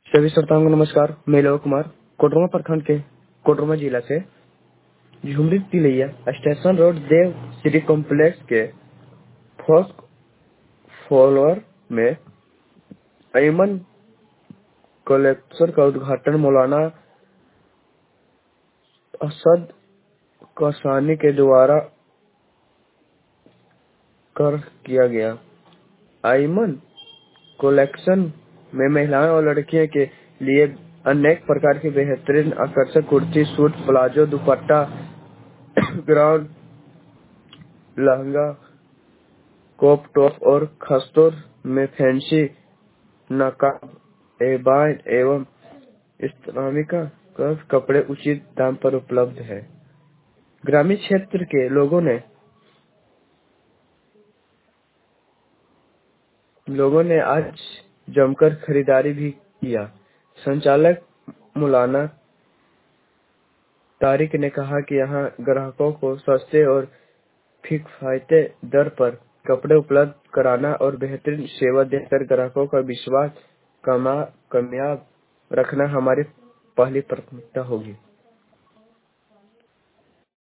सभी श्रोताओं को नमस्कार। मैं लोक कुमार कोडरमा प्रखंड के कोडरमा जिला से Jhumri Telaiya station road Dev city complex के फर्स्ट फ्लोर में अयमन कलेक्शन का उद्घाटन मौलाना असद कसानी के द्वारा कर किया गया। अयमन कलेक्शन में महिलाओं और लड़कियों के लिए अनेक प्रकार की बेहतरीन आकर्षक kurti, suit, palazzo, dupatta, ground, lehenga, crop top और खासतौर में फैंसी नकाब, एबाइन एवं इस्लामिका कपड़े उचित दाम पर उपलब्ध है। ग्रामीण क्षेत्र के लोगों ने आज जमकर खरीदारी भी किया। संचालक मौलाना तारिक ने कहा कि यहाँ ग्राहकों को सस्ते और किफायती दर पर कपड़े उपलब्ध कराना और बेहतरीन सेवा देकर ग्राहकों का विश्वास कामयाब रखना हमारी पहली प्राथमिकता होगी।